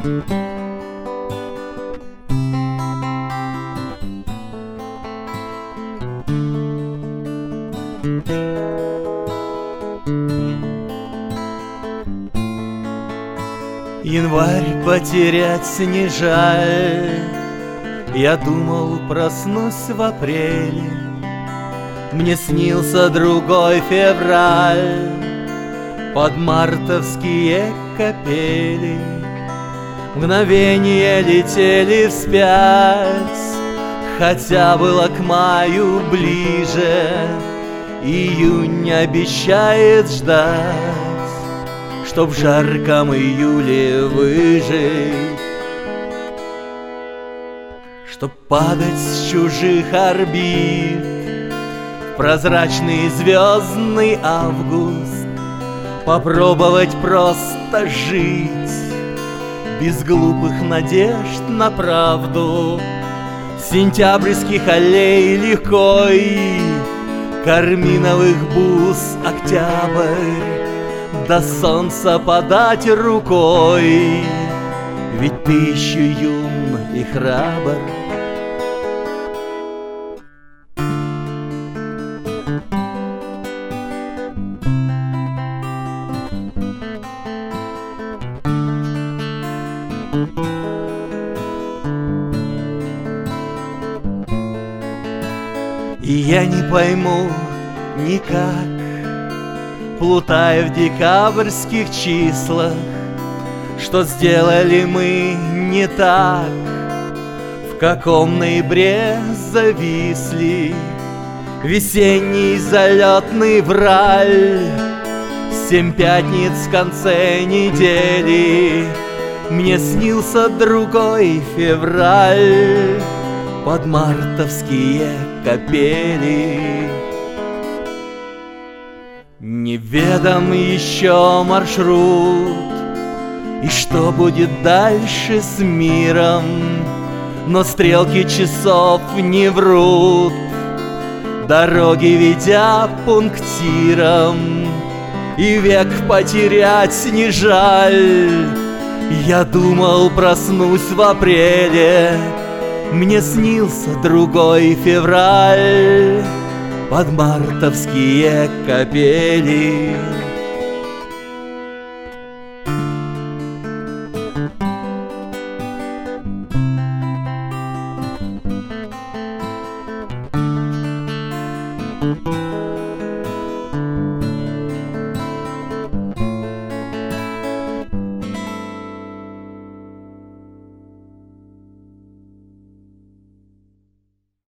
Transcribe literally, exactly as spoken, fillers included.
Январь потерять не жаль. Я думал, проснусь в апреле. Мне снился другой февраль под мартовские капели. Мгновения летели вспять, хотя было к маю ближе. Июнь обещает ждать, чтоб в жарком июле выжить, чтоб падать с чужих орбит в прозрачный звездный август, попробовать просто жить без глупых надежд на правду. Сентябрьских аллей легкой, карминовых бус октябрь, до солнца подать рукой, ведь ты еще юн и храбр. И я не пойму никак, плутая в декабрьских числах, что сделали мы не так, в каком ноябре зависли. Весенний залетный враль, семь пятниц в конце недели. Мне снился другой февраль под мартовские капели. Неведом еще маршрут, и что будет дальше с миром, но стрелки часов не врут, дороги ведя пунктиром, и век потерять не жаль. Я думал, проснусь в апреле, мне снился другой февраль под мартовские капели.